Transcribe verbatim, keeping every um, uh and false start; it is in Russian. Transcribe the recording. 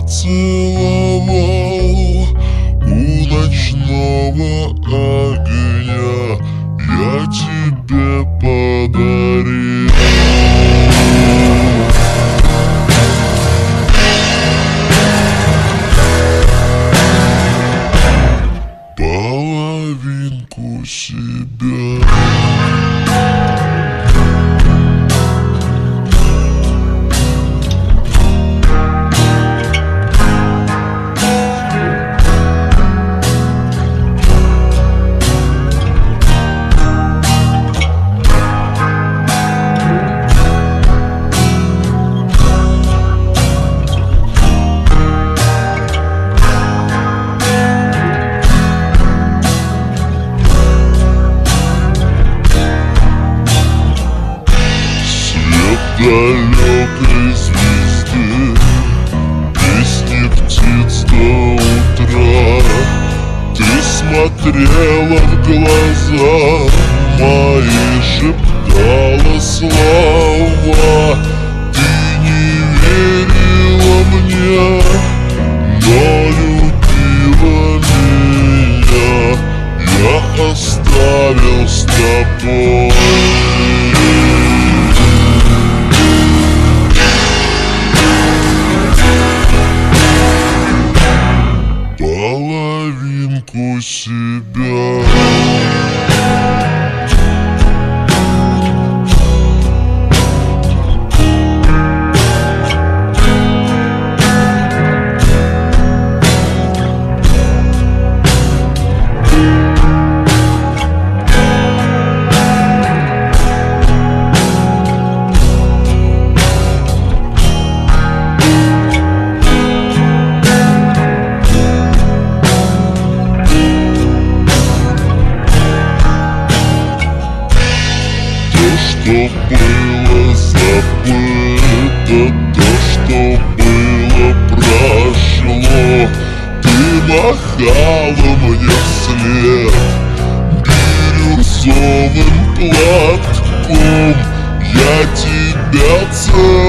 поцеловал у ночного огня, я тебе подарил половинку себя. Далекой звезды, песни птиц до утра. Ты смотрела в глаза мои, шептала слова. Ты не верила мне, но любила меня. Я оставил с тобой половинку себя. То, что было забыто, то, что было прошло. Ты махала мне вслед бирюзовым платком, я тебя целовал.